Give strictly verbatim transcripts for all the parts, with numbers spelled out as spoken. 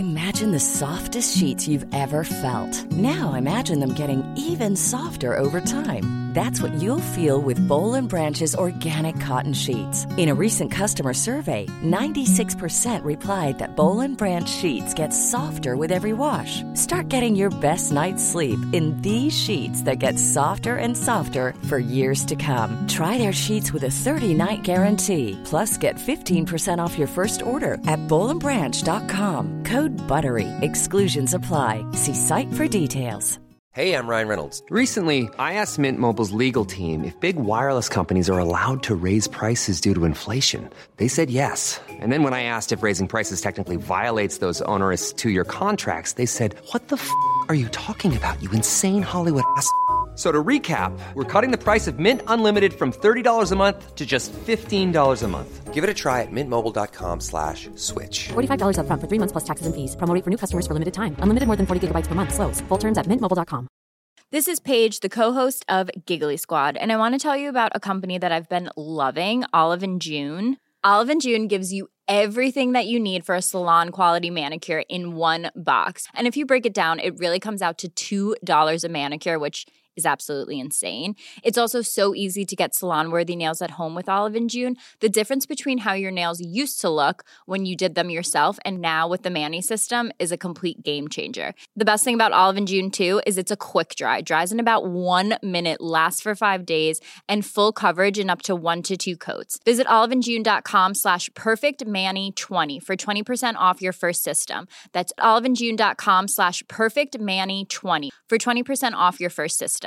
Imagine the softest sheets you've ever felt. Now imagine them getting even softer over time. That's what you'll feel with Boll and Branch's organic cotton sheets. In a recent customer survey, ninety-six percent replied that Boll and Branch sheets get softer with every wash. Start getting your best night's sleep in these sheets that get softer and softer for years to come. Try their sheets with a thirty-night guarantee. Plus, get fifteen percent off your first order at boll and branch dot com. Code BUTTERY. Exclusions apply. See site for details. Hey, I'm Ryan Reynolds. Recently, I asked Mint Mobile's legal team if big wireless companies are allowed to raise prices due to inflation. They said yes. And then when I asked if raising prices technically violates those onerous two-year contracts, they said, what the f*** are you talking about, you insane Hollywood ass f- So to recap, we're cutting the price of Mint Unlimited from thirty dollars a month to just fifteen dollars a month. Give it a try at mintmobile.com slash switch. forty-five dollars up front for three months plus taxes and fees. Promo rate for new customers for limited time. Unlimited more than forty gigabytes per month. Slows full terms at mint mobile dot com. This is Paige, the co-host of Giggly Squad, and I want to tell you about a company that I've been loving, Olive and June. Olive and June gives you everything that you need for a salon-quality manicure in one box. And if you break it down, it really comes out to two dollars a manicure, which is absolutely insane. It's also so easy to get salon-worthy nails at home with Olive and June. The difference between how your nails used to look when you did them yourself and now with the Mani system is a complete game changer. The best thing about Olive and June, too, is it's a quick dry. Dries in about one minute, lasts for five days, and full coverage in up to one to two coats. Visit oliveandjune.com slash perfectmani20 for twenty percent off your first system. That's oliveandjune.com slash perfectmani20 for twenty percent off your first system.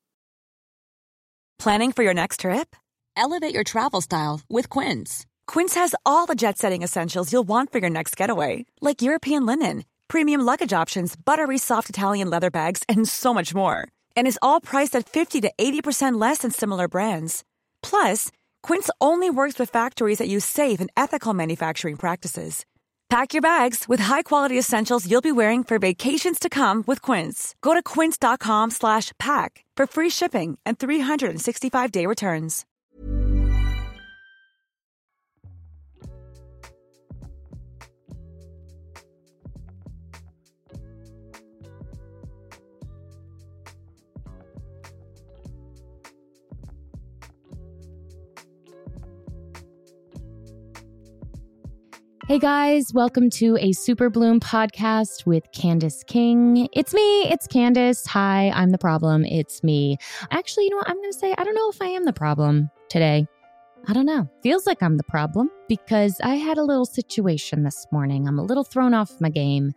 Planning for your next trip? Elevate your travel style with Quince. Quince has all the jet-setting essentials you'll want for your next getaway, like European linen, premium luggage options, buttery soft Italian leather bags, and so much more. And is all priced at fifty to eighty percent less than similar brands. Plus, Quince only works with factories that use safe and ethical manufacturing practices. Pack your bags with high-quality essentials you'll be wearing for vacations to come with Quince. Go to quince.com slash pack for free shipping and three sixty-five day returns. Hey guys, welcome to a Super Bloom podcast with Candace King. It's me, it's Candace. Hi, I'm the problem. It's me. Actually, you know what I'm going to say? I don't know if I am the problem today. I don't know. Feels like I'm the problem because I had a little situation this morning. I'm a little thrown off my game.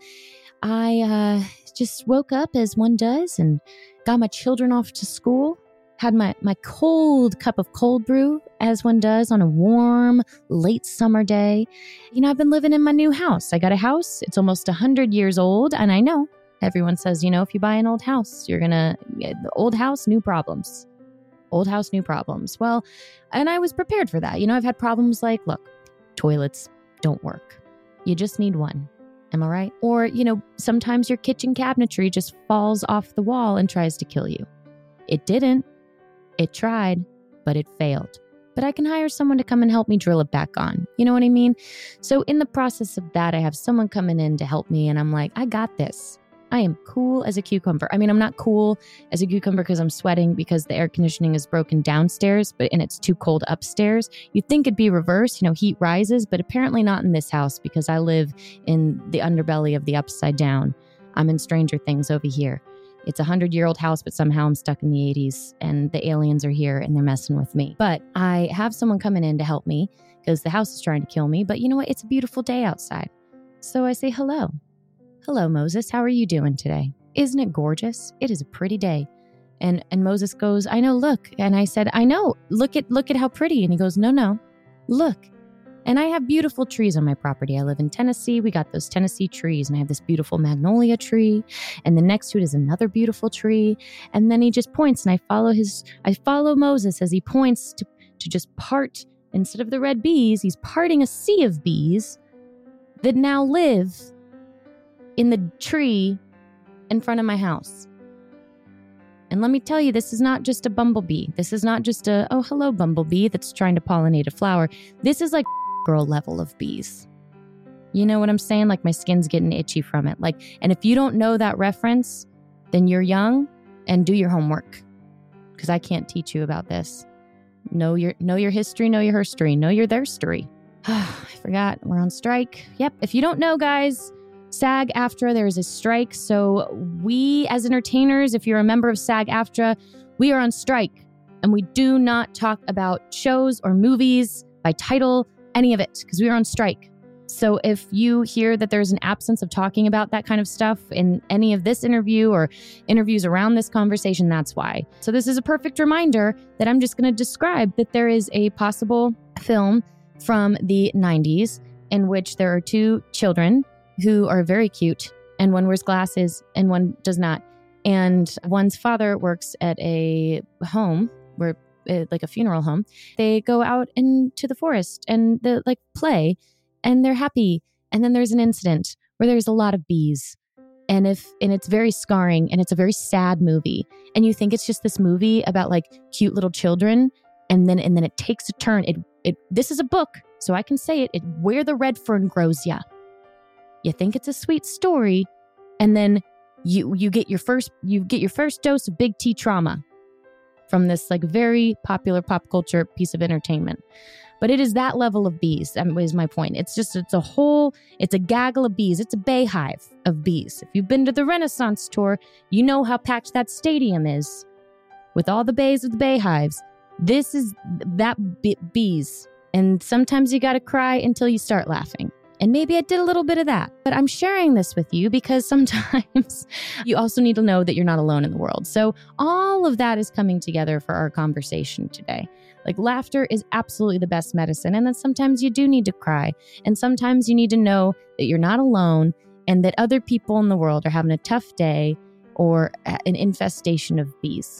I uh, just woke up as one does and got my children off to school. Had my, my cold cup of cold brew, as one does on a warm, late summer day. You know, I've been living in my new house. I got a house. It's almost one hundred years old. And I know everyone says, you know, if you buy an old house, you're going to, the old house, new problems. Old house, new problems. Well, and I was prepared for that. You know, I've had problems like, look, toilets don't work. You just need one. Am I right? Or, you know, sometimes your kitchen cabinetry just falls off the wall and tries to kill you. It didn't. It tried, but it failed. But I can hire someone to come and help me drill it back on. You know what I mean? So in the process of that, I have someone coming in to help me and I'm like, I got this. I am cool as a cucumber. I mean, I'm not cool as a cucumber because I'm sweating because the air conditioning is broken downstairs, but and it's too cold upstairs. You'd think it'd be reversed, you know, heat rises, but apparently not in this house because I live in the underbelly of the upside down. I'm in Stranger Things over here. It's a hundred-year-old house, but somehow I'm stuck in the eighties and the aliens are here and they're messing with me. But I have someone coming in to help me because the house is trying to kill me. But you know what? It's a beautiful day outside. So I say, hello. Hello, Moses. How are you doing today? Isn't it gorgeous? It is a pretty day. And and Moses goes, I know, look. And I said, I know. Look at look at how pretty. And he goes, no, no. Look. And I have beautiful trees on my property. I live in Tennessee. We got those Tennessee trees. And I have this beautiful magnolia tree. And then next to it is another beautiful tree. And then he just points and I follow his, I follow Moses as he points to, to just part, instead of the red bees, he's parting a sea of bees that now live in the tree in front of my house. And let me tell you, this is not just a bumblebee. This is not just a, oh, hello, bumblebee that's trying to pollinate a flower. This is like girl level of bees. You know what I'm saying? Like my skin's getting itchy from it. Like, and if you don't know that reference, then you're young and do your homework because I can't teach you about this. Know your know your history, know your history, know your their story. I forgot we're on strike. Yep. If you don't know, guys, SAG-AFTRA, there is a strike. So we as entertainers, if you're a member of SAG-AFTRA, we are on strike and we do not talk about shows or movies by title, any of it, because we are on strike. So if you hear that there's an absence of talking about that kind of stuff in any of this interview or interviews around this conversation, that's why. So this is a perfect reminder that I'm just going to describe that there is a possible film from the nineties in which there are two children who are very cute, and one wears glasses and one does not. And one's father works at a home where, uh, like a funeral home. They go out into the forest and the like play, and they're happy. And then there's an incident where there's a lot of bees, and if and it's very scarring, and it's a very sad movie. And you think it's just this movie about like cute little children, and then and then it takes a turn. It it this is a book, so I can say it. It Where the Red Fern Grows Ya. You think it's a sweet story, and then you you get your first you get your first dose of big T trauma from this like very popular pop culture piece of entertainment. But it is that level of bees. That is my point. It's just it's a whole it's a gaggle of bees. It's a bayhive of bees. If you've been to the Renaissance tour, you know how packed that stadium is with all the bays of the bayhives. This is that be- bees, and sometimes you got to cry until you start laughing. And maybe I did a little bit of that, but I'm sharing this with you because sometimes you also need to know that you're not alone in the world. So all of that is coming together for our conversation today. Like laughter is absolutely the best medicine. And then sometimes you do need to cry. And sometimes you need to know that you're not alone and that other people in the world are having a tough day or an infestation of bees.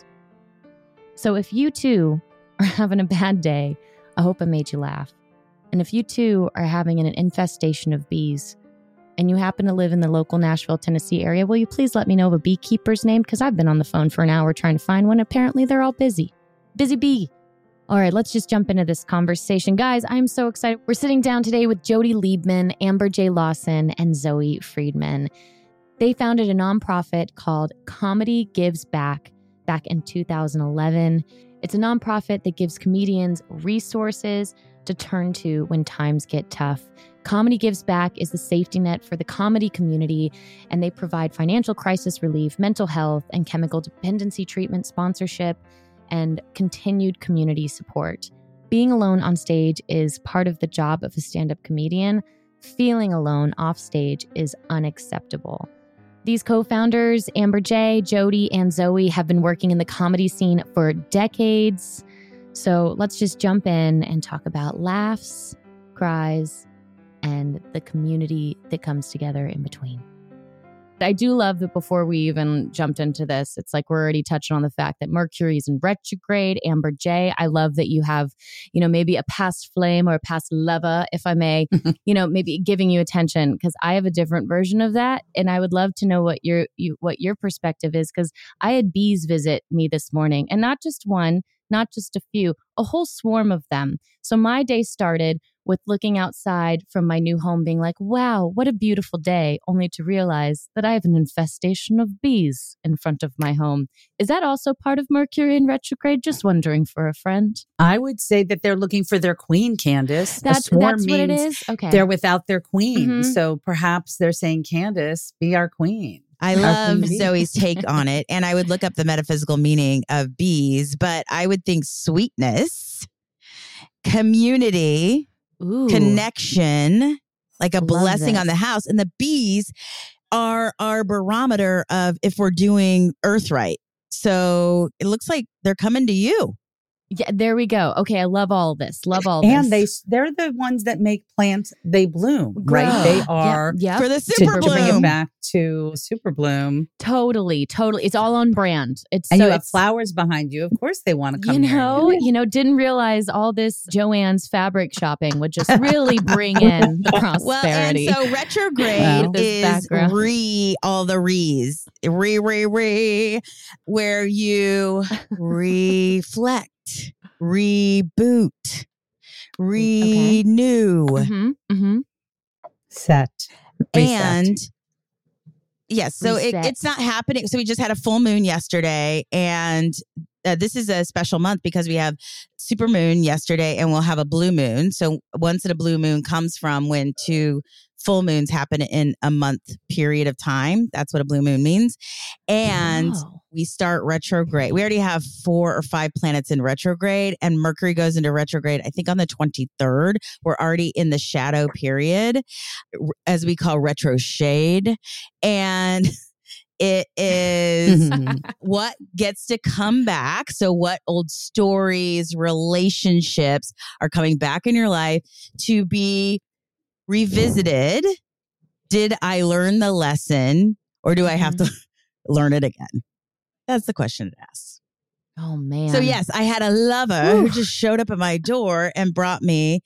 So if you too are having a bad day, I hope I made you laugh. And if you too are having an infestation of bees and you happen to live in the local Nashville, Tennessee area, will you please let me know of a beekeeper's name? Because I've been on the phone for an hour trying to find one. Apparently they're all busy. Busy bee. All right, let's just jump into this conversation. Guys, I'm so excited. We're sitting down today with Jody Liebman, Amber J. Lawson, and Zoe Friedman. They founded a nonprofit called Comedy Gives Back back in two thousand eleven. It's a nonprofit that gives comedians resources to turn to when times get tough. Comedy Gives Back is the safety net for the comedy community, and they provide financial crisis relief, mental health, and chemical dependency treatment, sponsorship, and continued community support. Being alone on stage is part of the job of a stand-up comedian. Feeling alone off stage is unacceptable. These co-founders, Amber J., Jody, and Zoe, have been working in the comedy scene for decades. So let's just jump in and talk about laughs, cries, and the community that comes together in between. I do love that before we even jumped into this, it's like we're already touching on the fact that Mercury's in retrograde. Amber J., I love that you have, you know, maybe a past flame or a past lover, if I may, you know, maybe giving you attention, because I have a different version of that. And I would love to know what your you, what your perspective is, because I had bees visit me this morning, and not just one, not just a few, a whole swarm of them. So my day started with looking outside from my new home being like, wow, what a beautiful day, only to realize that I have an infestation of bees in front of my home. Is that also part of Mercury in retrograde? Just wondering for a friend. I would say that they're looking for their queen, Candace. That's, a swarm that's means what it is? Okay. They're without their queen. Mm-hmm. So perhaps they're saying, Candace, be our queen. I love Zoe's take on it. And I would look up the metaphysical meaning of bees, but I would think sweetness, community, Ooh. connection, like a Love blessing this. on the house. And the bees are our barometer of if we're doing earth right. So it looks like they're coming to you. Yeah, there we go. Okay, I love all of this. Love all of And they, this. they're the ones that make plants, they bloom, Grow. right? They are, Yep, yep. For the to, super to bring it bloom. back to super bloom. Totally, totally. It's all on brand. It's And so you have it's- flowers behind you. Of course they want to come You near know, you. you know, didn't realize all this Joanne's fabric shopping would just really bring in the prosperity. Well, and so retrograde Wow. This is background. re all the re's, re re re, where you reflect, reboot, renew. mm-hmm, mm-hmm. Set. Reset. And yes, so it, Reset. it's not happening. So we just had a full moon yesterday, and uh, this is a special month because we have super moon yesterday, and we'll have a blue moon. So once a blue moon comes from when two full moons happen in a month period of time. That's what a blue moon means. And Wow. we start retrograde. We already have four or five planets in retrograde, and Mercury goes into retrograde, I think on the twenty-third. We're already in the shadow period, as we call retro shade. And it is what gets to come back. So what old stories, relationships are coming back in your life to be revisited. Did I learn the lesson, or do I have to learn it again? That's the question it asks. Oh, man. So yes, I had a lover Whew. who just showed up at my door and brought me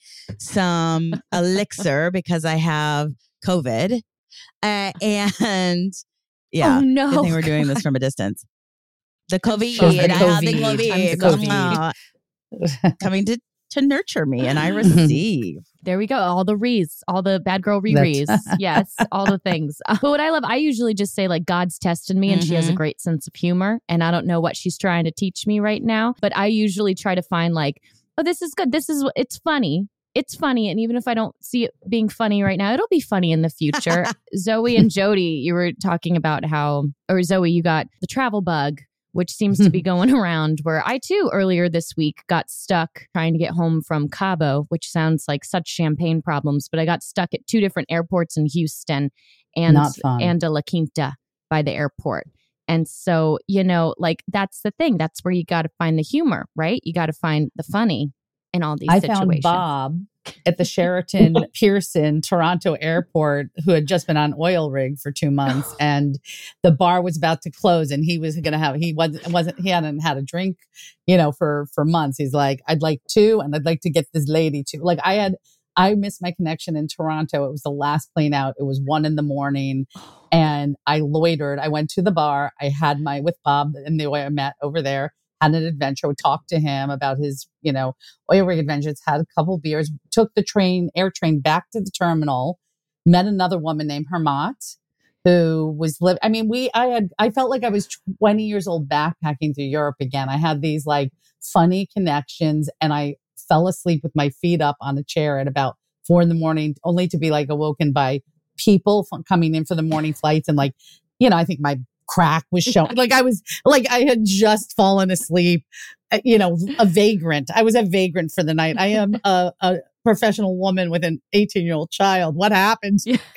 some elixir because I have COVID. Uh, and yeah, Oh, no. good thing we're doing this from a distance. The COVID, Sure, the I have the COVID. COVID, I'm the uh, coming to, to nurture me, and I receive. There we go. All the re's, all the bad girl rere's. Yes, all the things. Uh, But what I love, I usually just say like God's tested me, and she has a Mhm. great sense of humor. And I don't know what she's trying to teach me right now, but I usually try to find like, oh, this is good. This is it's funny. It's funny. And even if I don't see it being funny right now, it'll be funny in the future. Zoe and Jody, you were talking about how, or Zoe, you got the travel bug, which seems to be going around, where I too earlier this week got stuck trying to get home from Cabo, which sounds like such champagne problems, but I got stuck at two different airports in Houston and, Not fun. and La Quinta by the airport. And so, you know, like that's the thing. That's where you got to find the humor, right? You got to find the funny in all these I situations. found Bob at the Sheraton Pearson Toronto airport, who had just been on oil rig for two months, and the bar was about to close, and he was going to have he wasn't wasn't he hadn't had a drink, you know, for for months. He's like, I'd like two, and I'd like to get this lady too. Like I had, I missed my connection in Toronto. It was the last plane out. It was one in the morning, and I loitered. I went to the bar. I had my with Bob, and the way I met over there. Had an adventure. We talked to him about his, you know, oil rig adventures, had a couple beers, took the train, air train back to the terminal, met another woman named Hermat who was living. I mean, we, I had, I felt like I was twenty years old backpacking through Europe again. I had these like funny connections, and I fell asleep with my feet up on a chair at about four in the morning, only to be like awoken by people f- coming in for the morning flights. And like, you know, I think my crack was showing. Like I was like I had just fallen asleep, uh, you know, a vagrant. I was a vagrant for the night. I am a, a professional woman with an eighteen year old child. What happened?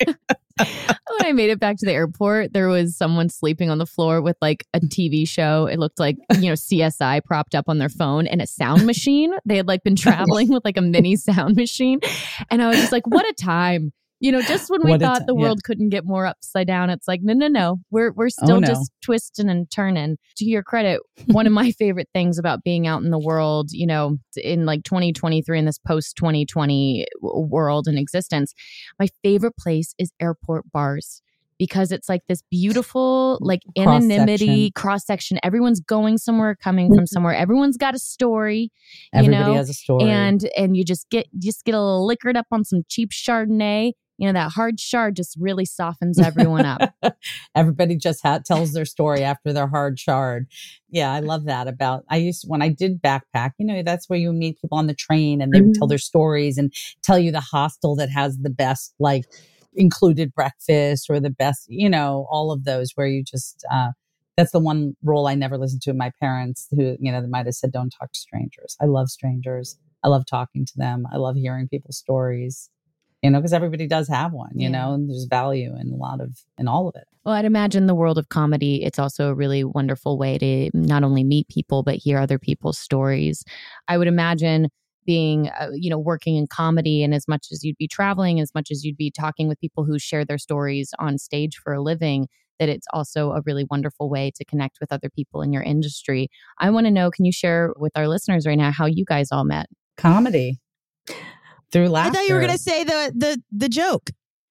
When I made it back to the airport, there was someone sleeping on the floor with like a T V show. It looked like, you know, C S I propped up on their phone, and a sound machine. They had like been traveling with like a mini sound machine. And I was just like, what a time. You know, just when we What a thought ti- the yeah. world couldn't get more upside down, it's like, no, no, no. We're we're still Oh, no. just twisting and turning. To your credit, one of my favorite things about being out in the world, you know, in like twenty twenty-three, in this post twenty twenty w- world and existence, my favorite place is airport bars. Because it's like this beautiful, like anonymity, cross section. Everyone's going somewhere, coming from somewhere. Everyone's got a story, you Everybody know, has a story. and and you just get just get a little liquored up on some cheap Chardonnay. You know, that hard chard just really softens everyone up. Everybody just ha- tells their story after their hard shard. Yeah, I love that about, I used, when I did backpack, you know, that's where you meet people on the train, and they would tell their stories and tell you the hostel that has the best, like, included breakfast, or the best, you know, all of those where you just, uh, that's the one rule I never listened to my parents, who, you know, they might have said, don't talk to strangers. I love strangers. I love talking to them. I love hearing people's stories, you know, because everybody does have one, you Yeah. know, and there's value in a lot of, in all of it. Well, I'd imagine the world of comedy, it's also a really wonderful way to not only meet people, but hear other people's stories. I would imagine being, uh, you know, working in comedy, and as much as you'd be traveling, as much as you'd be talking with people who share their stories on stage for a living, that it's also a really wonderful way to connect with other people in your industry. I want to know, can you share with our listeners right now how you guys all met? Comedy through I laughter. thought you were going to say the the the joke.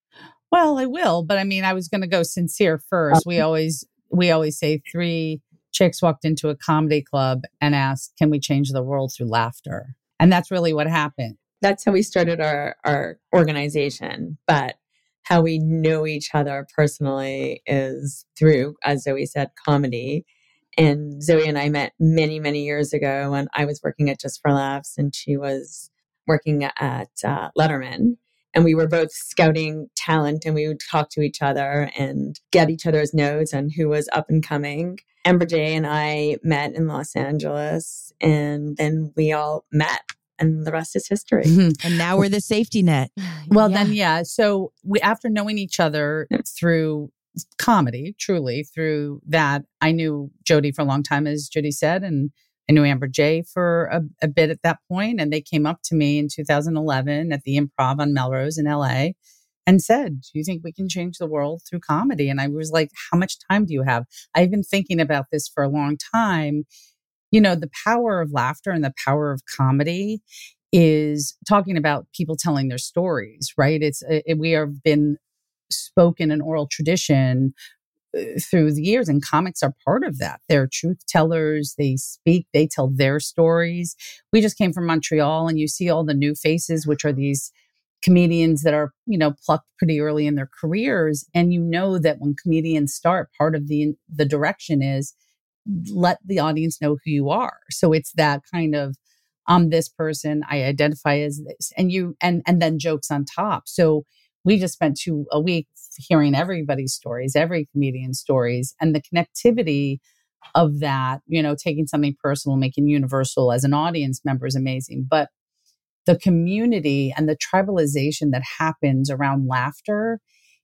Well, I will, but I mean, I was going to go sincere first. We always we always say three chicks walked into a comedy club and asked, "Can we change the world through laughter?" And that's really what happened. That's how we started our, our organization. But how we know each other personally is through, as Zoe said, comedy. And Zoe and I met many, many years ago when I was working at Just for Laughs and she was working at uh, Letterman. And we were both scouting talent and we would talk to each other and get each other's notes on who was up and coming. Amber J and I met in Los Angeles and then we all met and the rest is history. And now we're the safety net. Well, Yeah. then, yeah. So we, after knowing each other through comedy, truly through that, I knew Jody for a long time, as Judy said, and I knew Amber J for a, a bit at that point. And they came up to me in two thousand eleven at the Improv on Melrose in L A and said, do you think we can change the world through comedy? And I was like, how much time do you have? I've been thinking about this for a long time. You know, the power of laughter and the power of comedy is talking about people telling their stories, right? It's it, we have been spoken in oral tradition uh, through the years, and comics are part of that. They're truth tellers. They speak, they tell their stories. We just came from Montreal and you see all the new faces, which are these comedians that are, you know, plucked pretty early in their careers. And you know that when comedians start, part of the the direction is let the audience know who you are. So it's that kind of, I'm this person, I identify as this, and you, and, and then jokes on top. So we just spent two a week hearing everybody's stories, every comedian's stories, and the connectivity of that, you know, taking something personal, making universal as an audience member is amazing. But the community and the tribalization that happens around laughter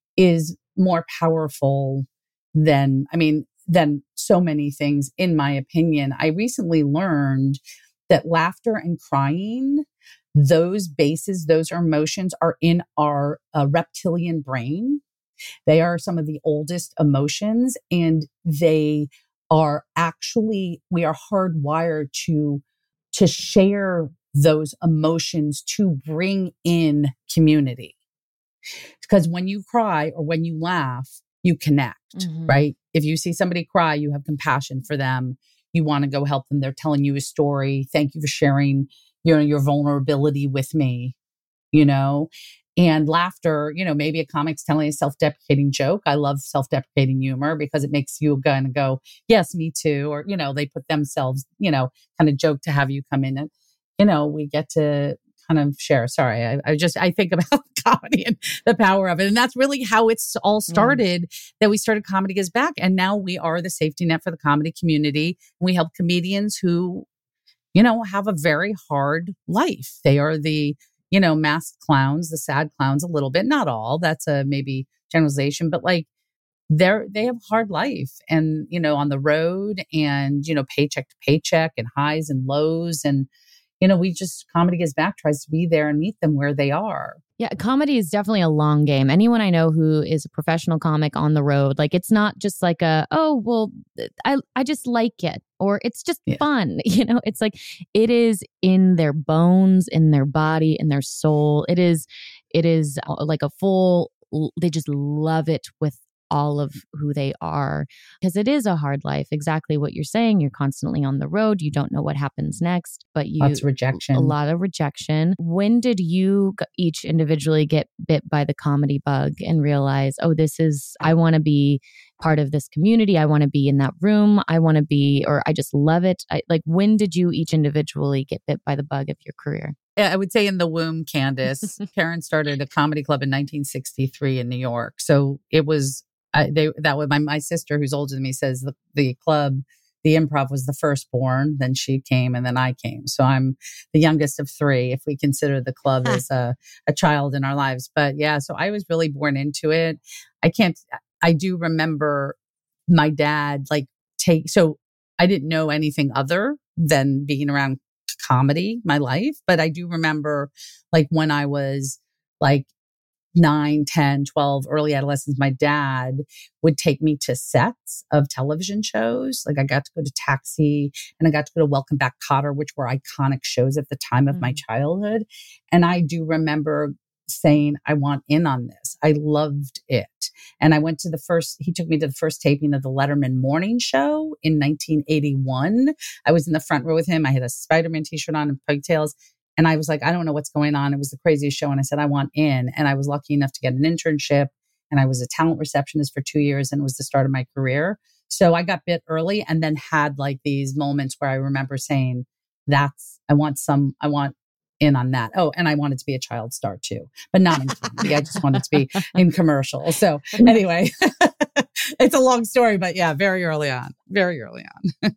is more powerful than, I mean, than so many things, in my opinion. I recently learned that laughter and crying, those bases, those emotions are in our uh, reptilian brain. They are some of the oldest emotions, and they are actually, we are hardwired to, to share those emotions to bring in community. Because when you cry or when you laugh, you connect, mm-hmm. right? If you see somebody cry, you have compassion for them. You want to go help them. They're telling you a story. Thank you for sharing, you know, your vulnerability with me, you know, and laughter, you know, maybe a comic's telling a self-deprecating joke. I love self-deprecating humor because it makes you kind of go, yes, me too. Or, you know, they put themselves, you know, kind of joke to have you come in and, you know, we get to kind of share. Sorry, I, I just, I think about comedy and the power of it. And that's really how it's all started, yeah. that we started Comedy Gives Back. And now we are the safety net for the comedy community. We help comedians who, you know, have a very hard life. They are the, you know, masked clowns, the sad clowns a little bit, not all. That's a maybe generalization, but like they're, they have a hard life and, you know, on the road and, you know, paycheck to paycheck and highs and lows. And, you know, we just, Comedy Gives Back tries to be there and meet them where they are. Yeah, comedy is definitely a long game. Anyone I know who is a professional comic on the road, like it's not just like a, oh, well, I I just like it or it's just yeah. fun. You know, it's like it is in their bones, in their body, in their soul. It is, it is like a full, they just love it with all of who they are, because it is a hard life. Exactly what you're saying. You're constantly on the road. You don't know what happens next, but you lots of rejection, a lot of rejection. When did you each individually get bit by the comedy bug and realize, oh, this is, I want to be part of this community. I want to be in that room. I want to be, or I just love it. I, like, when did you each individually get bit by the bug of your career? I would say in the womb, Candace. Karen started a comedy club in nineteen sixty-three in New York. So it was, I, they, that was my, my sister who's older than me says the, the club, the Improv was the firstborn, then she came and then I came. So I'm the youngest of three, if we consider the club as a, a child in our lives. But yeah, so I was really born into it. I can't, I do remember my dad like take, so I didn't know anything other than being around comedy my life. But I do remember like when I was like nine, ten, twelve, early adolescence, my dad would take me to sets of television shows. Like I got to go to Taxi and I got to go to Welcome Back, Kotter, which were iconic shows at the time of mm-hmm. my childhood. And I do remember saying, I want in on this. I loved it. And I went to the first, he took me to the first taping of the Letterman Morning Show in nineteen eighty-one. I was in the front row with him. I had a Spider-Man t-shirt on and pigtails. And I was like, I don't know what's going on. It was the craziest show. And I said, I want in. And I was lucky enough to get an internship. And I was a talent receptionist for two years and it was the start of my career. So I got bit early and then had like these moments where I remember saying, that's, I want some, I want in on that. Oh, and I wanted to be a child star too, but not in comedy. I just wanted to be in commercials. So anyway, it's a long story, but yeah, very early on, very early on.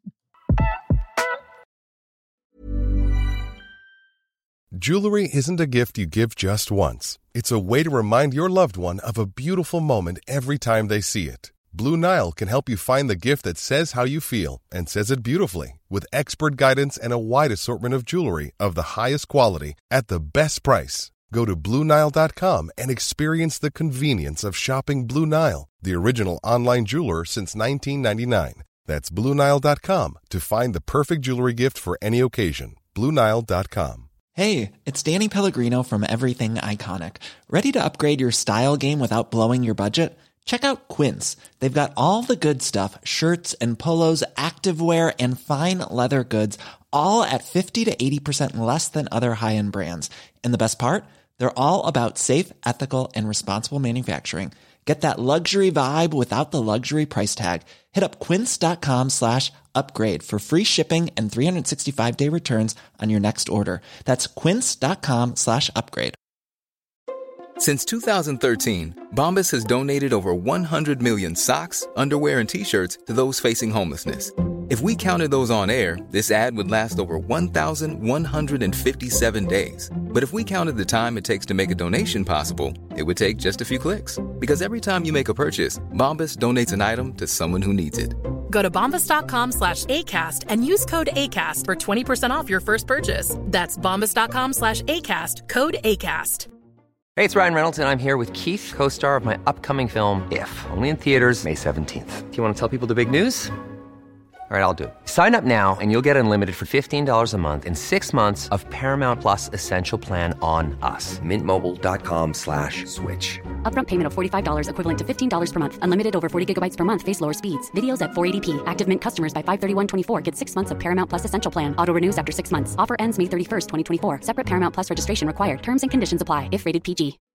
Jewelry isn't a gift you give just once. It's a way to remind your loved one of a beautiful moment every time they see it. Blue Nile can help you find the gift that says how you feel and says it beautifully, with expert guidance and a wide assortment of jewelry of the highest quality at the best price. Go to Blue Nile dot com and experience the convenience of shopping Blue Nile, the original online jeweler since nineteen ninety-nine. That's Blue Nile dot com to find the perfect jewelry gift for any occasion. Blue Nile dot com. Hey, it's Danny Pellegrino from Everything Iconic. Ready to upgrade your style game without blowing your budget? Check out Quince. They've got all the good stuff, shirts and polos, activewear, and fine leather goods, all at fifty to eighty percent less than other high-end brands. And the best part? They're all about safe, ethical, and responsible manufacturing. Get that luxury vibe without the luxury price tag. Hit up quince.com slash upgrade for free shipping and three sixty-five day returns on your next order. That's quince.com slash upgrade. Since two thousand thirteen, Bombas has donated over one hundred million socks, underwear, and T-shirts to those facing homelessness. If we counted those on air, this ad would last over one thousand one hundred fifty-seven days. But if we counted the time it takes to make a donation possible, it would take just a few clicks. Because every time you make a purchase, Bombas donates an item to someone who needs it. Go to bombas.com slash ACAST and use code ACAST for twenty percent off your first purchase. That's bombas.com slash ACAST, code ACAST. Hey, it's Ryan Reynolds, and I'm here with Keith, co-star of my upcoming film, If, only in theaters May seventeenth. Do you want to tell people the big news? All right, I'll do it. Sign up now and you'll get unlimited for fifteen dollars a month and six months of Paramount Plus Essential Plan on us. Mint Mobile dot com slash switch. Upfront payment of forty-five dollars equivalent to fifteen dollars per month. Unlimited over forty gigabytes per month. Face lower speeds. Videos at four eighty p. Active Mint customers by five thirty-one twenty-four get six months of Paramount Plus Essential Plan. Auto renews after six months. Offer ends May thirty-first, twenty twenty-four. Separate Paramount Plus registration required. Terms and conditions apply if rated P G.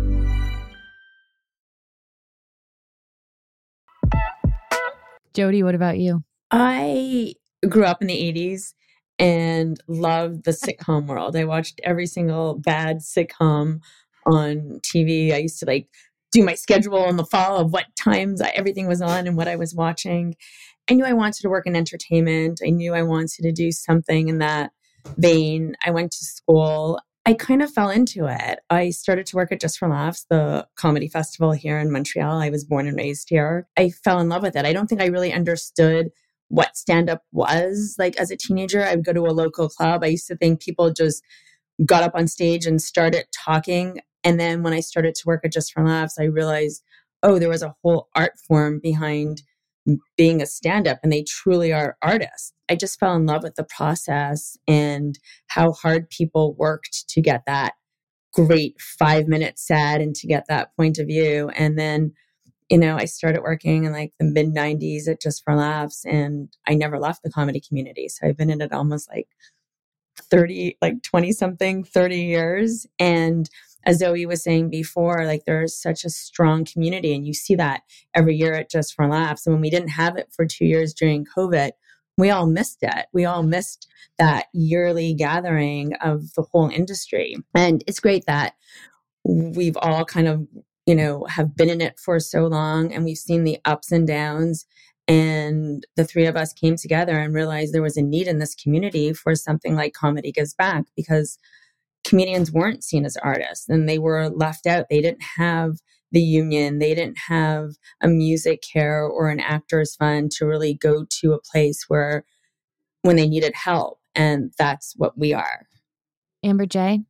Jody, what about you? I grew up in the eighties and loved the sitcom world. I watched every single bad sitcom on T V. I used to like do my schedule in the fall of what times I, everything was on and what I was watching. I knew I wanted to work in entertainment. I knew I wanted to do something in that vein. I went to school. I kind of fell into it. I started to work at Just for Laughs, the comedy festival here in Montreal. I was born and raised here. I fell in love with it. I don't think I really understood what stand-up was. Like as a teenager, I would go to a local club. I used to think people just got up on stage and started talking. And then when I started to work at Just for Laughs, I realized, oh, there was a whole art form behind being a stand-up, and they truly are artists. I just fell in love with the process and how hard people worked to get that great five-minute set and to get that point of view. And then, you know, I started working in like the mid nineties at Just for Laughs, and I never left the comedy community. So I've been in it almost like thirty, like twenty something, thirty years. And as Zoe was saying before, like there's such a strong community, and you see that every year at Just for Laughs. And when we didn't have it for two years during COVID, we all missed it. We all missed that yearly gathering of the whole industry. And it's great that we've all kind of, you know, have been in it for so long, and we've seen the ups and downs. And the three of us came together and realized there was a need in this community for something like Comedy Gives Back, because comedians weren't seen as artists and they were left out. They didn't have the union. They didn't have a music care or an actors fund to really go to a place where when they needed help. And that's what we are. Amber J?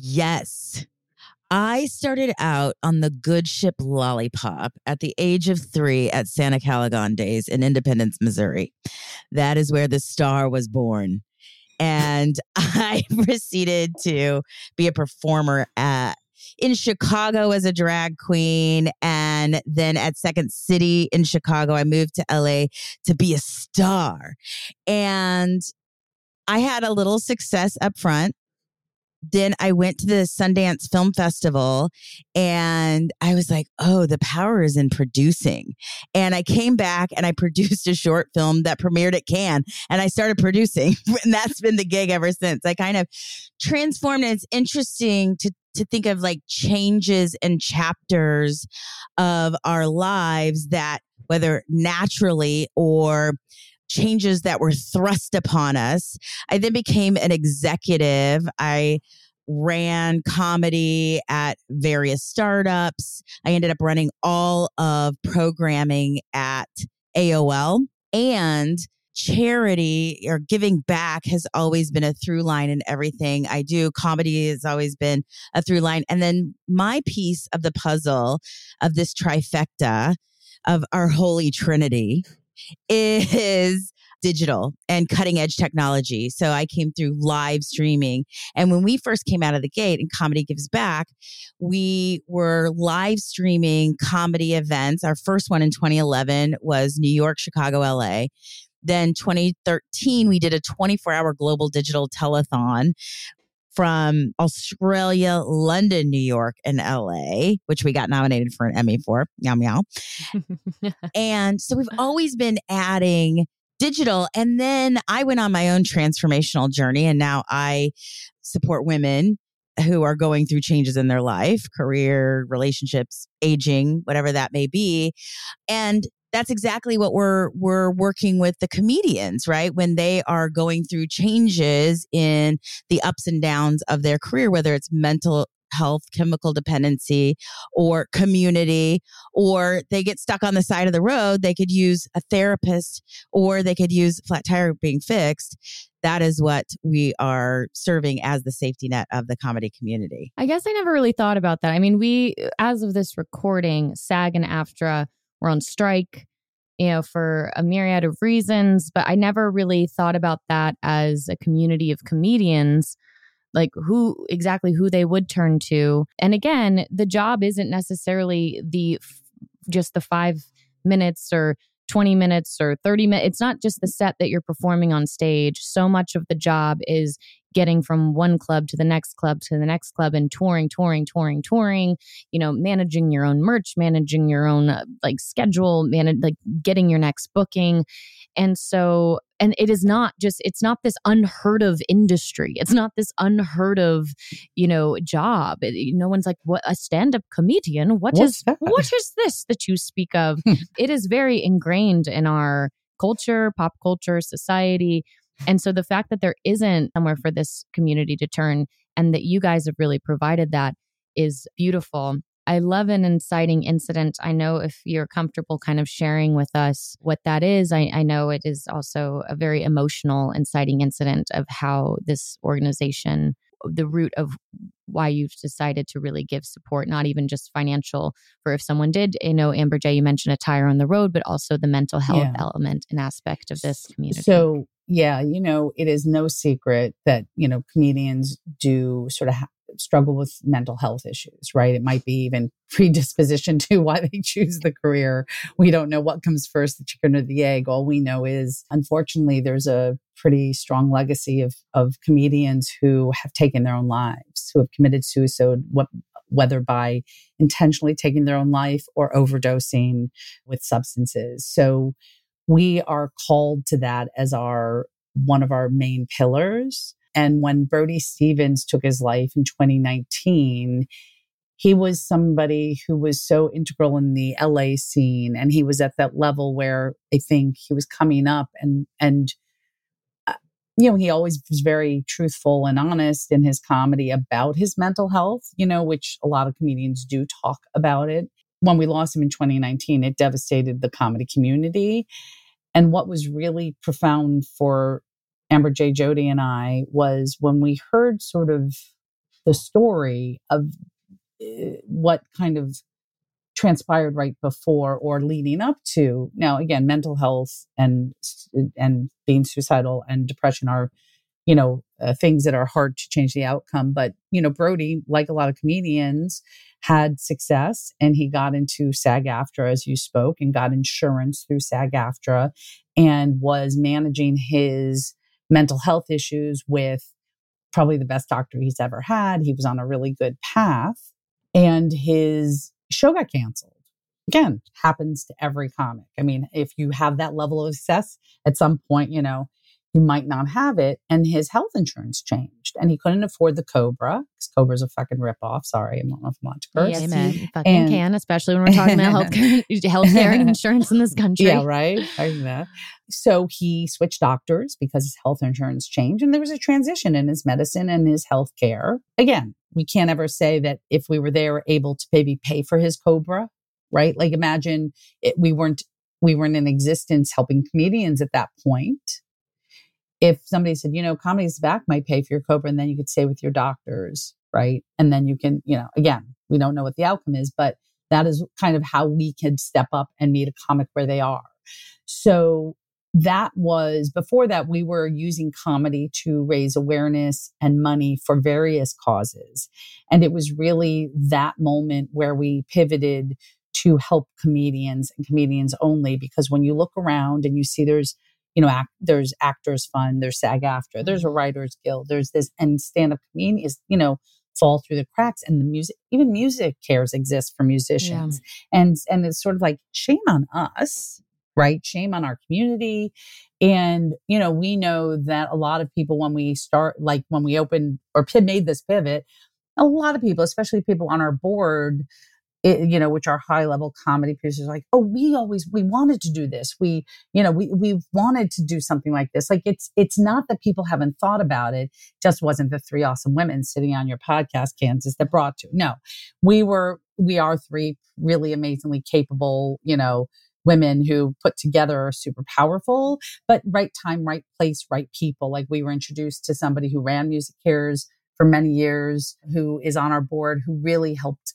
Yes. I started out on the Good Ship Lollipop at the age of three at Santa Calagon Days in Independence, Missouri. That is where the star was born. And I proceeded to be a performer at in Chicago as a drag queen. And then at Second City in Chicago, I moved to L A to be a star. And I had a little success up front. then I went to the Sundance Film Festival and I was like, oh, the power is in producing. And I came back and I produced a short film that premiered at Cannes and I started producing. And that's been the gig ever since. I kind of transformed. And it's interesting to, to think of like changes and chapters of our lives that whether naturally or changes that were thrust upon us. I then became an executive. I ran comedy at various startups. I ended up running all of programming at A O L, and charity or giving back has always been a through line in everything I do. Comedy has always been a through line. And then my piece of the puzzle of this trifecta of our holy trinity is digital and cutting edge technology. So I came through live streaming. And when we first came out of the gate and Comedy Gives Back, we were live streaming comedy events. Our first one in twenty eleven was New York, Chicago, L A. Then twenty thirteen, we did a twenty-four hour global digital telethon from Australia, London, New York, and L A, which we got nominated for an Emmy for. Meow, meow. And so we've always been adding digital. And then I went on my own transformational journey, and now I support women who are going through changes in their life, career, relationships, aging, whatever that may be. And that's exactly what we're we're working with the comedians, right? When they are going through changes in the ups and downs of their career, whether it's mental health, chemical dependency, or community, or they get stuck on the side of the road, they could use a therapist or they could use flat tire being fixed. That is what we are serving as the safety net of the comedy community. I guess I never really thought about that. I mean, we, as of this recording, SAG and AFTRA were on strike, you know, for a myriad of reasons, but I never really thought about that as a community of comedians, like who exactly who they would turn to. And again, the job isn't necessarily the just the five minutes or twenty minutes or thirty minutes. It's not just the set that you're performing on stage. So much of the job is getting from one club to the next club to the next club and touring, touring, touring, touring, you know, managing your own merch, managing your own uh, like schedule, manage, like getting your next booking. And so, and it is not just, it's not this unheard of industry. It's not this unheard of, you know, job. It, no one's like, what, a stand-up comedian? What What's is, that? what is this that you speak of? It is very ingrained in our culture, pop culture, society. And so the fact that there isn't somewhere for this community to turn and that you guys have really provided that is beautiful. I love an inciting incident. I know if you're comfortable kind of sharing with us what that is, I, I know it is also a very emotional inciting incident of how this organization, the root of why you've decided to really give support, not even just financial for if someone did, you know, Amber J, you mentioned a tire on the road, but also the mental health Yeah. element and aspect of this community. So, yeah, you know, it is no secret that, you know, comedians do sort of ha- struggle with mental health issues, right? It might be even predisposition to why they choose the career. We don't know what comes first, the chicken or the egg. All we know is, unfortunately, there's a pretty strong legacy of, of comedians who have taken their own lives, who have committed suicide, what, whether by intentionally taking their own life or overdosing with substances. So we are called to that as our one of our main pillars. And when Brody Stevens took his life in twenty nineteen, he was somebody who was so integral in the L A scene. And he was at that level where I think he was coming up and, and, uh, you know, he always was very truthful and honest in his comedy about his mental health, you know, which a lot of comedians do talk about it. When we lost him in twenty nineteen, it devastated the comedy community. And what was really profound for Amber J. Jody and I was when we heard sort of the story of uh, what kind of transpired right before or leading up to. Now, again, mental health and and being suicidal and depression are, you know, uh, things that are hard to change the outcome. But, you know, Brody, like a lot of comedians, had success and he got into SAG-AFTRA, as you spoke, and got insurance through SAG-AFTRA and was managing his mental health issues with probably the best doctor he's ever had. He was on a really good path, and his show got canceled. Again, happens to every comic. I mean, if you have that level of success, at some point, you know, you might not have it. And his health insurance changed, and he couldn't afford the Cobra because Cobra's a fucking ripoff. Sorry, I don't know if I'm allowed to curse. Yes, man, you fucking and, can, especially when we're talking about healthcare, healthcare insurance in this country. Yeah, right. I know. So he switched doctors because his health insurance changed, and there was a transition in his medicine and his health care. Again, we can't ever say that if we were there able to maybe pay for his Cobra, right? Like imagine it, we weren't we weren't in existence helping comedians at that point. If somebody said, you know, Comedy's Back might pay for your Cobra, and then you could stay with your doctors, right? And then you can, you know, again, we don't know what the outcome is, but that is kind of how we can step up and meet a comic where they are. So that was, before that, we were using comedy to raise awareness and money for various causes. And it was really that moment where we pivoted to help comedians and comedians only, because when you look around and you see there's, you know, act, there's Actors Fund, there's SAG-AFTRA, there's a Writers Guild, there's this, and stand-up comedians, you know, fall through the cracks. And the music, even music cares exist for musicians. Yeah. And, and it's sort of like, shame on us, right? Shame on our community. And, you know, we know that a lot of people, when we start, like when we opened or made this pivot, a lot of people, especially people on our board, It, you know, which are high level comedy producers, like, oh, we always, we wanted to do this. We, you know, we, we wanted to do something like this. Like it's, it's not that people haven't thought about it. Just wasn't the three awesome women sitting on your podcast, Kansas, that brought to, no, we were, we are three really amazingly capable, you know, women who put together are super powerful, but right time, right place, right people. Like we were introduced to somebody who ran Music Cares for many years, who is on our board, who really helped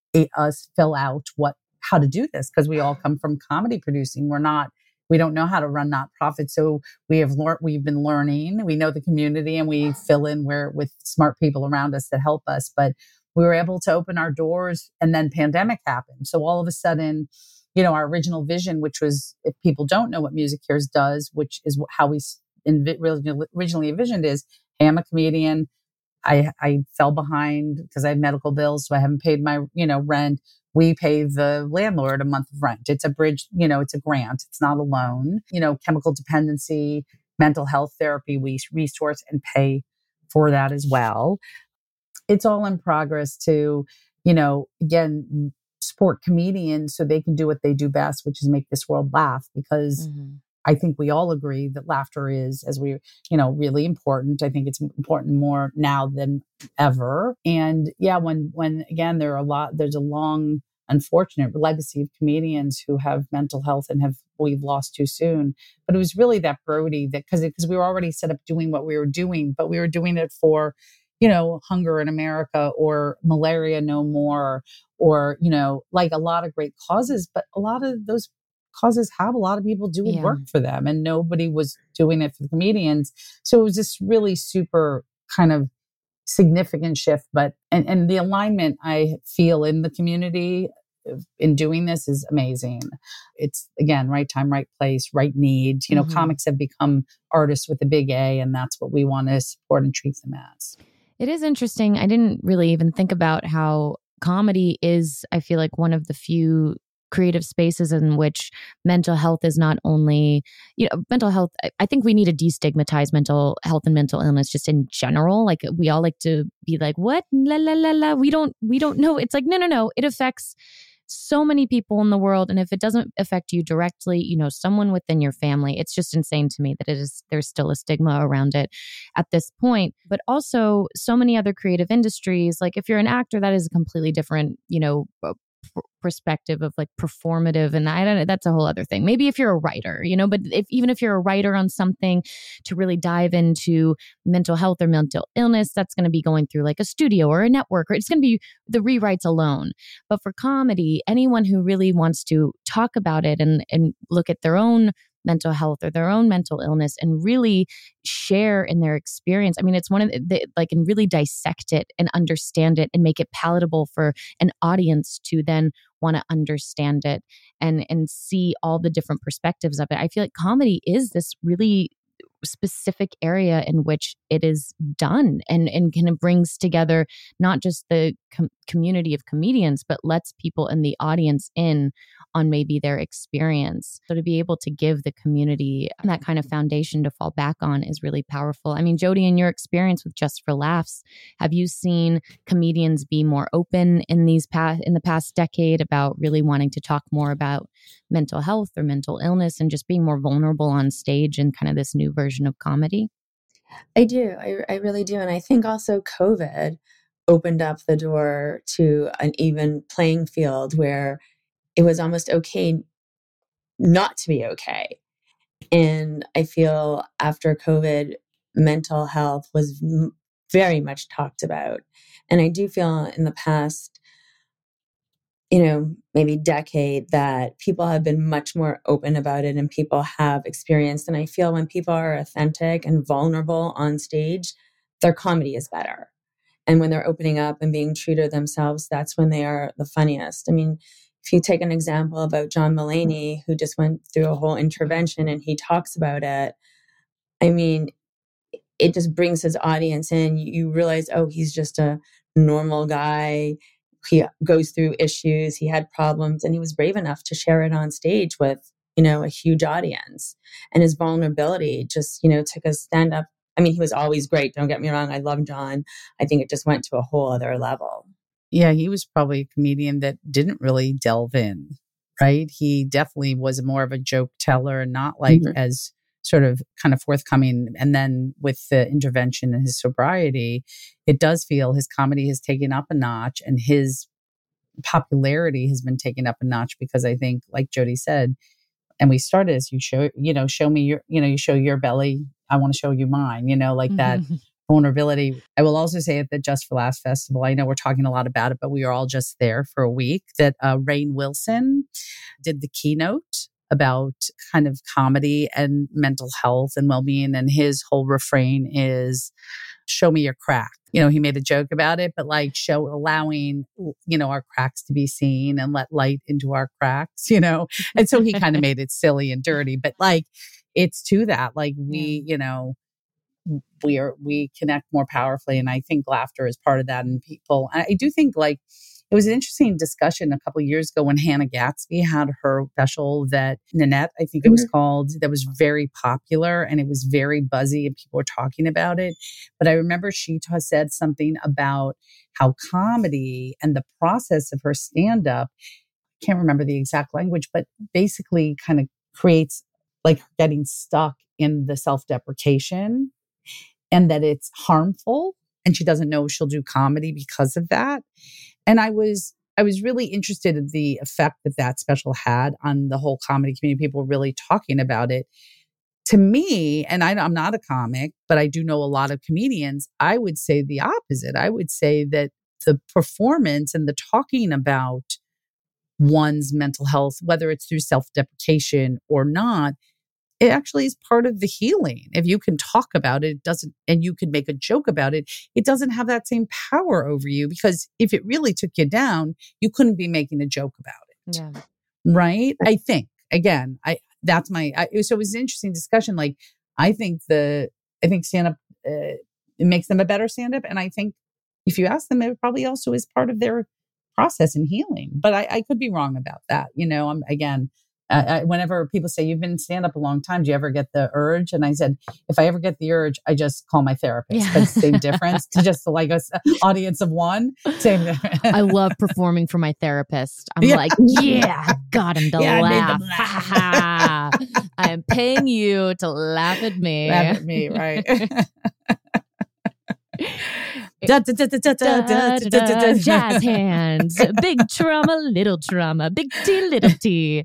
us fill out what, how to do this. Cause we all come from comedy producing. We're not, we don't know how to run nonprofits. So we have learned, we've been learning, we know the community, and we fill in where with smart people around us that help us. But we were able to open our doors, and then pandemic happened. So all of a sudden, you know, our original vision, which was, if people don't know what Music Cares does, which is how we originally envisioned, is, hey, I'm a comedian. I, I fell behind because I had medical bills, so I haven't paid my, you know, rent. We pay the landlord a month of rent. It's a bridge, you know, it's a grant. It's not a loan. You know, chemical dependency, mental health therapy, we resource and pay for that as well. It's all in progress to, you know, again, support comedians so they can do what they do best, which is make this world laugh. Because mm-hmm. I think we all agree that laughter is, as we, you know, really important. I think it's important more now than ever. And yeah, when, when again, there are a lot, there's a long, unfortunate legacy of comedians who have mental health and have, we've lost too soon. But it was really that Brody that, cause, cause we were already set up doing what we were doing, but we were doing it for, you know, Hunger in America or Malaria No More, or, you know, like a lot of great causes, but a lot of those causes have a lot of people doing yeah. work for them, and nobody was doing it for the comedians. So it was this really super kind of significant shift. But, and, and the alignment I feel in the community in doing this is amazing. It's, again, right time, right place, right need. You know, mm-hmm. comics have become artists with a big A, and that's what we want to support and treat them as. It is interesting. I didn't really even think about how comedy is, I feel like, one of the few creative spaces in which mental health is not only, you know, mental health. I, I think we need to destigmatize mental health and mental illness just in general. Like we all like to be like, what? La, la, la, la. We don't, we don't know. It's like, no, no, no. It affects so many people in the world. And if it doesn't affect you directly, you know, someone within your family, it's just insane to me that it is, there's still a stigma around it at this point. But also so many other creative industries, like if you're an actor, that is a completely different, you know, perspective of like performative, and I don't know, that's a whole other thing. Maybe if you're a writer, you know, but if even if you're a writer on something to really dive into mental health or mental illness, that's going to be going through like a studio or a network, or it's going to be the rewrites alone. But for comedy, anyone who really wants to talk about it and and look at their own mental health or their own mental illness and really share in their experience. I mean, it's one of the, like, and really dissect it and understand it and make it palatable for an audience to then want to understand it and, and see all the different perspectives of it. I feel like comedy is this really specific area in which it is done, and, and kind of brings together not just the com- community of comedians, but lets people in the audience in on maybe their experience. So to be able to give the community that kind of foundation to fall back on is really powerful. I mean, Jody, in your experience with Just for Laughs, have you seen comedians be more open in these past in the past decade about really wanting to talk more about mental health or mental illness and just being more vulnerable on stage in kind of this new version of comedy? I do. I, I really do. And I think also COVID opened up the door to an even playing field where it was almost okay not to be okay. And I feel after COVID, mental health was m- very much talked about. And I do feel in the past, you know, maybe decade that people have been much more open about it and people have experienced. And I feel when people are authentic and vulnerable on stage, their comedy is better. And when they're opening up and being true to themselves, that's when they are the funniest. I mean, if you take an example about John Mulaney, who just went through a whole intervention and he talks about it, I mean, it just brings his audience in. You realize, oh, he's just a normal guy. He goes through issues. He had problems and he was brave enough to share it on stage with, you know, a huge audience. And his vulnerability just, you know, took a stand up. I mean, he was always great. Don't get me wrong. I love John. I think it just went to a whole other level. Yeah, he was probably a comedian that didn't really delve in, right? He definitely was more of a joke teller and not like mm-hmm. as sort of kind of forthcoming. And then with the intervention and his sobriety, it does feel his comedy has taken up a notch and his popularity has been taken up a notch because I think, like Jody said, and we started as you show, you know, show me your, you know, you show your belly, I want to show you mine, you know, like that vulnerability. I will also say at the Just for Laughs Festival, I know we're talking a lot about it, but we are all just there for a week, that uh, Rainn Wilson did the keynote about kind of comedy and mental health and well-being. And his whole refrain is, show me your crack. You know, he made a joke about it, but like show, allowing, you know, our cracks to be seen and let light into our cracks, you know? And so he kind of made it silly and dirty, but like, it's to that, like we, you know, we are, we connect more powerfully. And I think laughter is part of that in people. I do think like, it was an interesting discussion a couple of years ago when Hannah Gatsby had her special that Nanette, I think it was mm-hmm. called, that was very popular and it was very buzzy and people were talking about it. But I remember she t- said something about how comedy and the process of her stand-up, I can't remember the exact language, but basically kind of creates like getting stuck in the self-deprecation and that it's harmful. And she doesn't know she'll do comedy because of that. And I was I was really interested in the effect that that special had on the whole comedy community. People were really talking about it. To me, and I, I'm not a comic, but I do know a lot of comedians, I would say the opposite. I would say that the performance and the talking about one's mental health, whether it's through self-deprecation or not, it actually is part of the healing. If you can talk about it, it doesn't, and you can make a joke about it, it doesn't have that same power over you, because if it really took you down, you couldn't be making a joke about it. Yeah. Right? I think, again, I, that's my, I, so it was an interesting discussion. Like, I think the, I think stand-up, uh, it makes them a better stand-up. And I think if you ask them, it probably also is part of their process in healing. But I, I could be wrong about that. You know, I'm, again, Uh, I, whenever people say, you've been in stand-up a long time, do you ever get the urge? And I said, if I ever get the urge, I just call my therapist. Yeah. But same difference, to just like an audience of one. Same difference. I love performing for my therapist. I'm yeah. like, yeah, got him to yeah, laugh. laugh. I am paying you to laugh at me. Laugh at me, right. Jazz hands, big trauma, little trauma, big T, little T.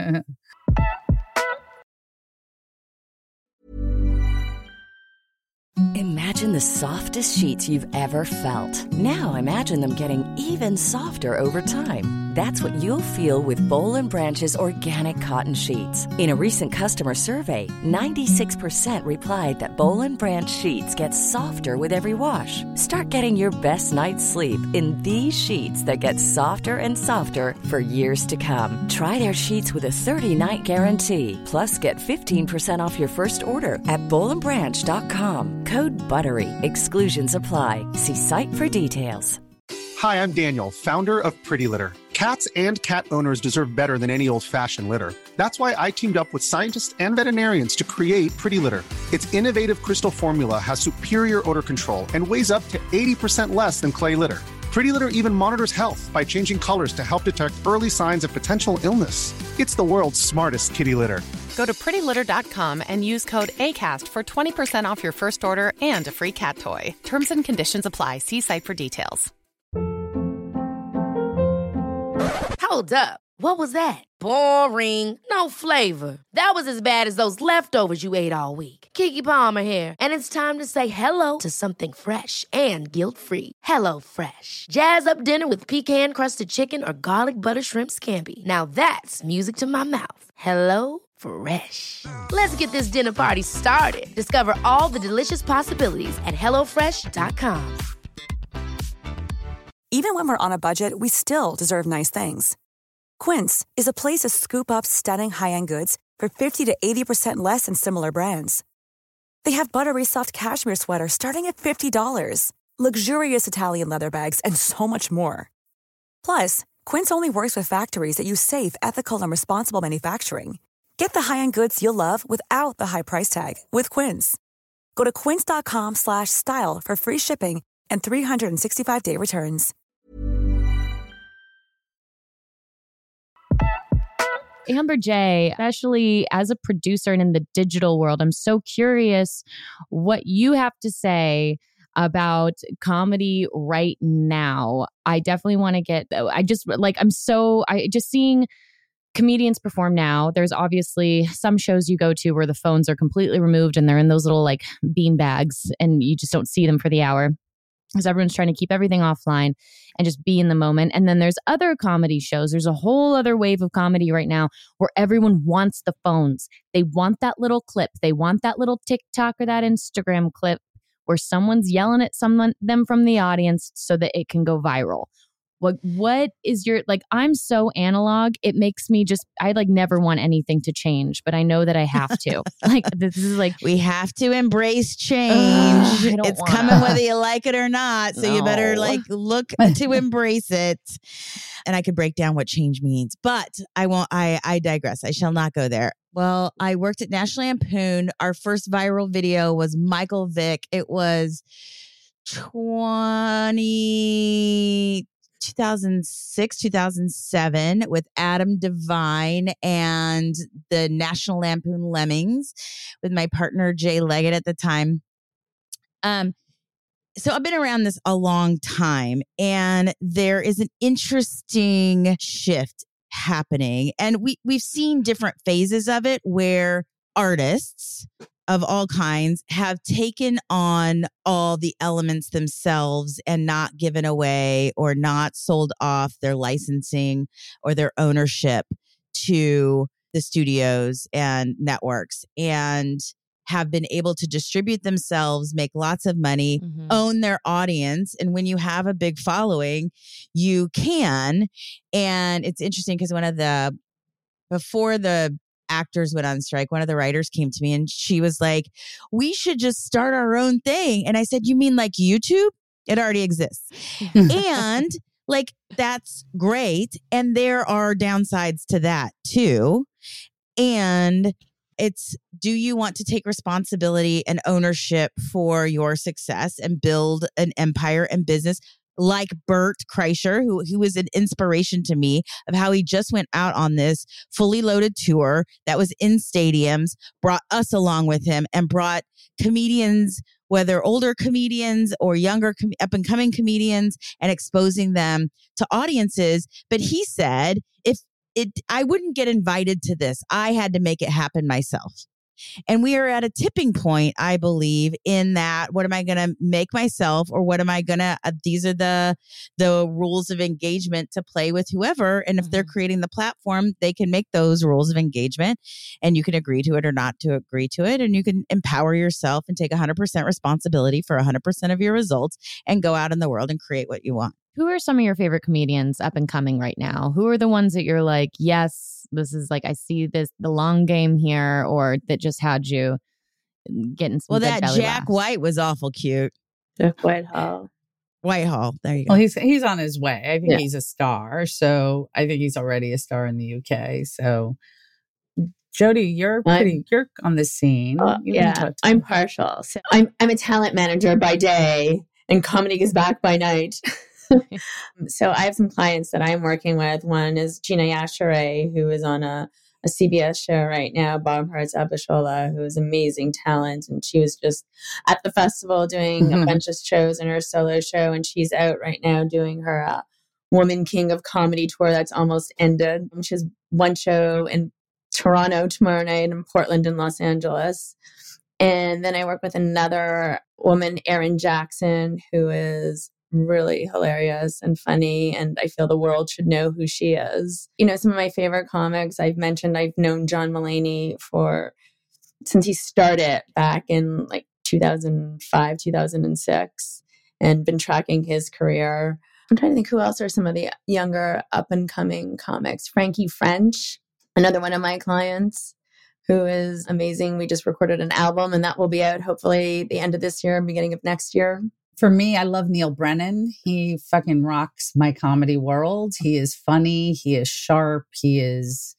Imagine the softest sheets you've ever felt. Now imagine them getting even softer over time. That's what you'll feel with Boll and Branch's organic cotton sheets. In a recent customer survey, ninety-six percent replied that Boll and Branch sheets get softer with every wash. Start getting your best night's sleep in these sheets that get softer and softer for years to come. Try their sheets with a thirty-night guarantee. Plus, get fifteen percent off your first order at boll and branch dot com. Code BUTTERY. Exclusions apply. See site for details. Hi, I'm Daniel, founder of Pretty Litter. Cats and cat owners deserve better than any old-fashioned litter. That's why I teamed up with scientists and veterinarians to create Pretty Litter. Its innovative crystal formula has superior odor control and weighs up to eighty percent less than clay litter. Pretty Litter even monitors health by changing colors to help detect early signs of potential illness. It's the world's smartest kitty litter. Go to pretty litter dot com and use code ACAST for twenty percent off your first order and a free cat toy. Terms and conditions apply. See site for details. Hold up. What was that? Boring. No flavor. That was as bad as those leftovers you ate all week. Keke Palmer here, and it's time to say hello to something fresh and guilt-free. Hello Fresh. Jazz up dinner with pecan-crusted chicken or garlic butter shrimp scampi. Now that's music to my mouth. Hello Fresh. Let's get this dinner party started. Discover all the delicious possibilities at hello fresh dot com. Even when we're on a budget, we still deserve nice things. Quince is a place to scoop up stunning high-end goods for fifty to eighty percent less than similar brands. They have buttery soft cashmere sweaters starting at fifty dollars, luxurious Italian leather bags, and so much more. Plus, Quince only works with factories that use safe, ethical, and responsible manufacturing. Get the high-end goods you'll love without the high price tag with Quince. Go to quince dot com slash style for free shipping and three hundred sixty-five day returns. Amber J., especially as a producer and in the digital world, I'm so curious what you have to say about comedy right now. I definitely want to get, I just like, I'm so, I just seeing comedians perform now. There's obviously some shows you go to where the phones are completely removed and they're in those little like bean bags and you just don't see them for the hour. Because everyone's trying to keep everything offline and just be in the moment. And then there's other comedy shows. There's a whole other wave of comedy right now where everyone wants the phones. They want that little clip. They want that little TikTok or that Instagram clip where someone's yelling at someone them from the audience so that it can go viral. What what is your, like, I'm so analog. It makes me just, I like never want anything to change, but I know that I have to. Like, this is like. We have to embrace change. Uh, it's wanna. coming whether you like it or not. So No. you better like look to embrace it. And I could break down what change means, but I won't, I, I digress. I shall not go there. Well, I worked at National Lampoon. Our first viral video was Michael Vick. It was twenty two thousand six, two thousand seven with Adam Devine and the National Lampoon Lemmings with my partner Jay Leggett at the time. Um, so I've been around this a long time and there is an interesting shift happening. And we, we've seen different phases of it where artists of all kinds have taken on all the elements themselves and not given away or not sold off their licensing or their ownership to the studios and networks and have been able to distribute themselves, make lots of money, mm-hmm. own their audience. And when you have a big following, you can. And it's interesting because one of the, before the actors went on strike, one of the writers came to me and she was like, we should just start our own thing. And I said, you mean like YouTube? It already exists. And like, that's great. And there are downsides to that too. And it's, do you want to take responsibility and ownership for your success and build an empire and business? Like Bert Kreischer, who, who was an inspiration to me of how he just went out on this fully loaded tour that was in stadiums, brought us along with him and brought comedians, whether older comedians or younger com- up and coming comedians, and exposing them to audiences. But he said, if it, I wouldn't get invited to this. I had to make it happen myself. And we are at a tipping point, I believe, in that what am I going to make myself, or what am I going to, uh, these are the the rules of engagement to play with whoever. And if they're creating the platform, they can make those rules of engagement and you can agree to it or not to agree to it. And you can empower yourself and take one hundred percent responsibility for one hundred percent of your results and go out in the world and create what you want. Who are some of your favorite comedians up and coming right now? Who are the ones that you're like, yes, this is like, I see this, the long game here, or that just had you getting some Well, good that belly Jack laughs? White was awful cute. Jack Whitehall. Whitehall. There you go. Well, he's he's on his way. I think Yeah. he's a star. So I think he's already a star in the U K. So Jody, you're pretty. I'm- you're on the scene. Uh, You can yeah, talk to I'm me. partial. So I'm I'm a talent manager by day, and comedy is back by night. So I have some clients that I'm working with. One is Gina Yashere, who is on a, a C B S show right now, Bottom Parts Abishola, who is amazing talent. And she was just at the festival doing a bunch of shows in her solo show. And she's out right now doing her uh, Woman King of Comedy tour that's almost ended. She has one show in Toronto tomorrow night, and Portland and Los Angeles. And then I work with another woman, Erin Jackson, who is really hilarious and funny. And I feel the world should know who she is. You know, some of my favorite comics I've mentioned, I've known John Mulaney for, since he started back in like two thousand five, two thousand six, and been tracking his career. I'm trying to think who else are some of the younger up and coming comics. Frankie French, another one of my clients, who is amazing. We just recorded an album and that will be out hopefully the end of this year, beginning of next year. For me, I love Neil Brennan. He fucking rocks my comedy world. He is funny. He is sharp. He is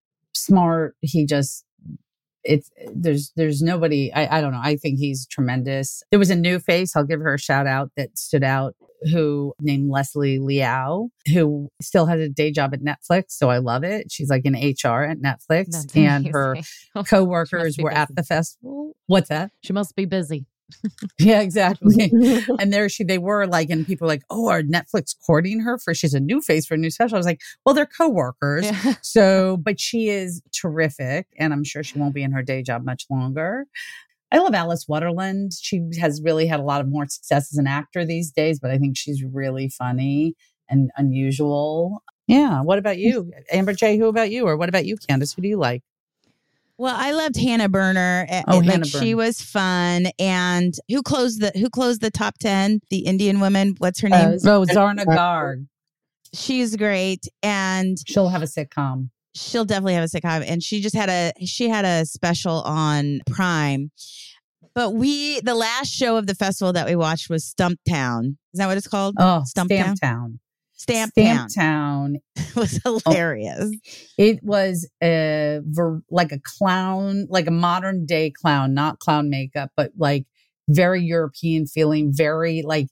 smart. He just, it's, there's, there's nobody, I, I don't know. I think he's tremendous. There was a new face, I'll give her a shout out, that stood out, who named Leslie Liao, who still has a day job at Netflix. So I love it. She's like in H R at Netflix. That's and her amazing. She coworkers must be were at busy. the festival. What's that? She must be busy. Yeah, exactly. And there she, they were like, and people were like, oh, are Netflix courting her for, she's a new face for a new special? I was like, well, they're coworkers. Yeah. So, but she is terrific. And I'm sure she won't be in her day job much longer. I love Alice Waterland. She has really had a lot of more success as an actor these days, but I think she's really funny and unusual. Yeah. What about you? Amber J, who about you? Or what about you, Candace? Who do you like? Well, I loved Hannah Berner. Uh, Oh, like Hannah she Berner. was fun. And who closed the who closed the top ten? The Indian woman. What's her name? Oh, Zarna Garg. She's great, and She'll have a sitcom. she'll definitely have a sitcom. And she just had a she had a special on Prime. But we the last show of the festival that we watched was Stumptown. Is that what it's called? Oh, Stumptown. Stamp Town. Stamp Town Stamp Town. was hilarious. It was a ver- like a clown, like a modern day clown, not clown makeup, but like very European feeling, very like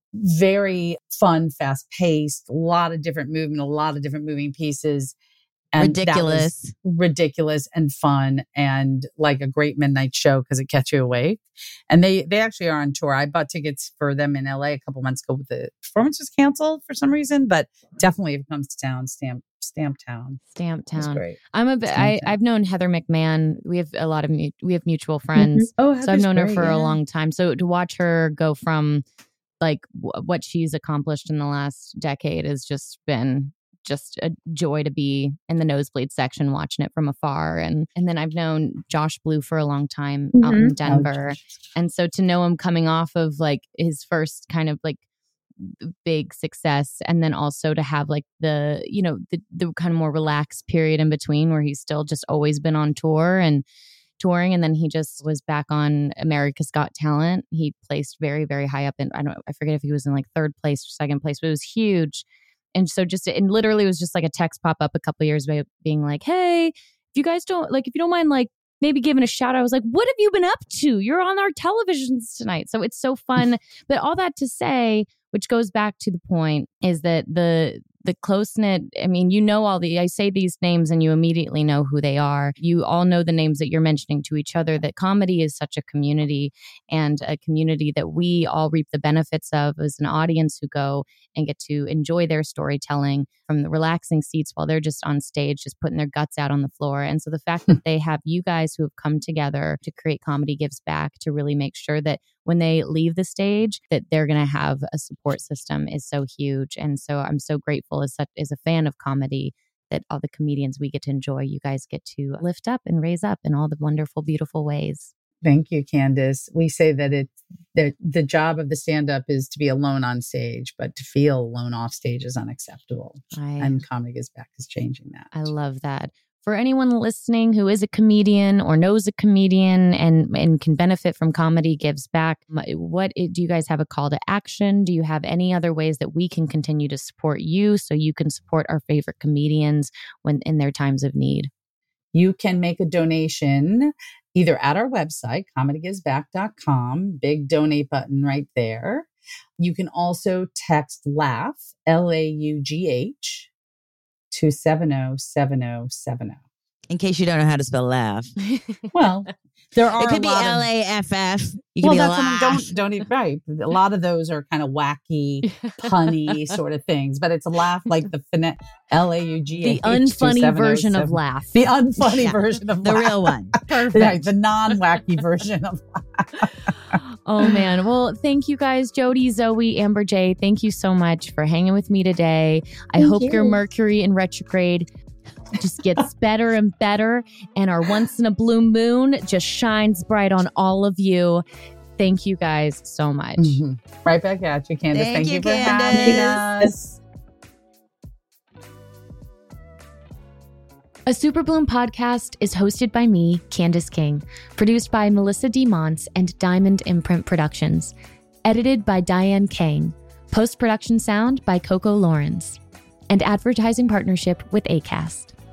very fun, fast paced, a lot of different movement, a lot of different moving pieces. And that was Ridiculous. ridiculous and fun, and like a great midnight show because it kept you awake. And they they actually are on tour. I bought tickets for them in L A a couple months ago, but the performance was canceled for some reason. But definitely, if it comes to town, Stamp Stamp Town. Stamp It's Town. great. I'm a bit, Stamp I, Town. I've known Heather McMahon. We have a lot of, mu- we have mutual friends. Oh, So I've Heather's known her great, for yeah. a long time. So to watch her go from like w- what she's accomplished in the last decade has just been just a joy to be in the nosebleed section watching it from afar. And and then I've known Josh Blue for a long time out in Mhm. Denver. And so to know him coming off of like his first kind of like big success, and then also to have like the, you know, the, the kind of more relaxed period in between where he's still just always been on tour and touring, and then he just was back on America's Got Talent. He placed very, very high up in, I don't I forget if he was in like third place or second place, but it was huge. And so just, and literally it was just like a text pop up a couple years ago being like, hey, if you guys don't, like, if you don't mind, like maybe giving a shout out. I was like, what have you been up to? You're on our televisions tonight. So it's so fun. But all that to say, which goes back to the point, is that the the close-knit, I mean, you know all the, I say these names and you immediately know who they are. You all know the names that you're mentioning to each other, that comedy is such a community and a community that we all reap the benefits of as an audience who go and get to enjoy their storytelling from the relaxing seats while they're just on stage, just putting their guts out on the floor. And so the fact that they have you guys who have come together to create Comedy Gives Back to really make sure that when they leave the stage, that they're going to have a support system is so huge. And so I'm so grateful as such as a fan of comedy that all the comedians we get to enjoy, you guys get to lift up and raise up in all the wonderful, beautiful ways. Thank you, Candace. We say that it that the job of the stand-up is to be alone on stage, but to feel alone off stage is unacceptable. I, and Comedy Gives Back is changing that. I love that. For anyone listening who is a comedian or knows a comedian and, and can benefit from Comedy Gives Back, what do you guys have a call to action? Do you have any other ways that we can continue to support you so you can support our favorite comedians when in their times of need? You can make a donation either at our website, comedy gives back dot com, big donate button right there. You can also text LAUGH, L A U G H, to seven oh seven oh seven oh. In case you don't know how to spell laugh. Well, there are It could a be lot L of, A F F. You well, could be that's what I'm- laugh. don't don't even right. A lot of those are kind of wacky, punny sort of things, but it's a laugh like the finesse L A U G H. The unfunny version of laugh. The unfunny Yeah. version of The laugh. real one. Perfect. Right, the non-wacky version of laugh. Oh, man. Well, thank you guys, Jody, Zoe, Amber J. Thank you so much for hanging with me today. I Thank hope you. your Mercury in retrograde just gets better and better, and our once in a blue moon just shines bright on all of you. Thank you guys so much. Mhm. Right back at you, Candace. Thank Thank, you, you, for Candace. having us. A Super Bloom podcast is hosted by me, Candace King, produced by Melissa D. Monts and Diamond Imprint Productions, edited by Diane Kang, post-production sound by Coco Lawrence, and advertising partnership with Acast.